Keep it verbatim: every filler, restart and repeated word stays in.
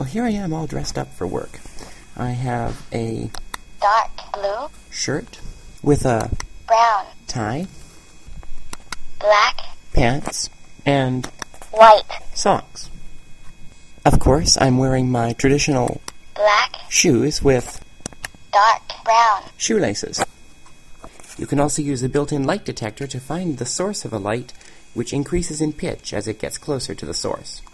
Well, here I am all dressed up for work. I have a dark blue shirt with a brown tie, black pants, and white socks. Of course, I'm wearing my traditional black shoes with dark brown shoelaces. You can also use the built-in light detector to find the source of a light, which increases in pitch as it gets closer to the source.